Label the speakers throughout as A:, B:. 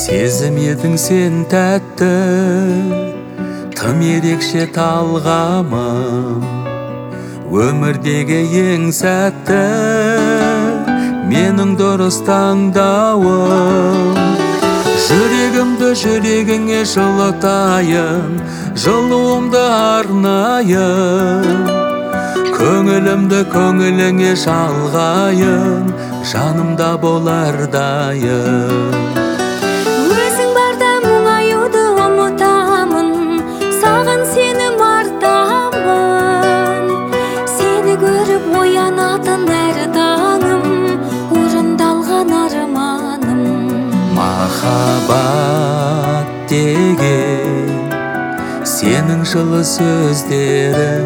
A: Сезім едің сен тәтті, тым ерекше талғамым. Өмірдегі ең сәтті, менің дұрыс таңдауым. Жүрегімді жүрегіңе жылытайын, жылуымды арнайын. Көңілімді көңіліңе жалғайын, жанымда бол әрдайым.
B: Өзің барда мұңаюды ұмытамын, саған сенім артамын. Сені көріп оянатын әр таңым, орындалған арманым.
A: Махаббат деген сенің жылы сөздерің.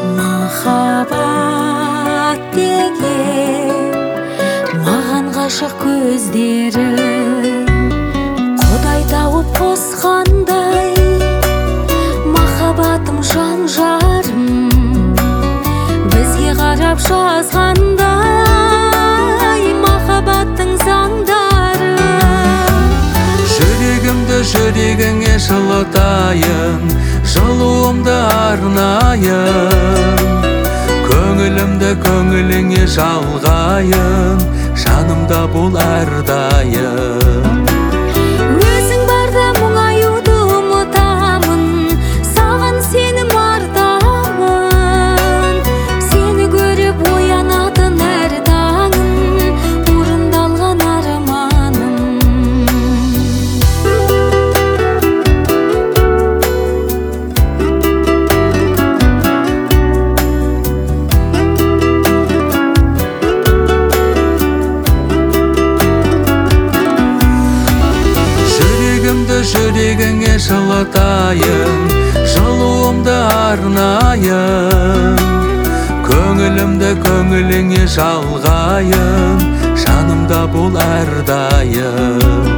B: Махаббат деген маған ғашық көздерің. Құдай тауып қосқандай махаббатым жан жарым, бізге қарап жазғандай махаббаттың заңдары.
A: Жүрегімді жүрегіңе жылытайын, жылуымды арнайын. Көңілімді көңіліңе жалғайын, жанымда бол әрдайым.
B: Өзің барда мұңаюды ұмытамын, саған сенім артамын. Сені көріп оянатын әр таңым, орындалған арманым.
A: Жүрегіңе жылытайын, жылуымды арнайын. Көңілімді көңіліңе жалғайын, жанымда бол әрдайым.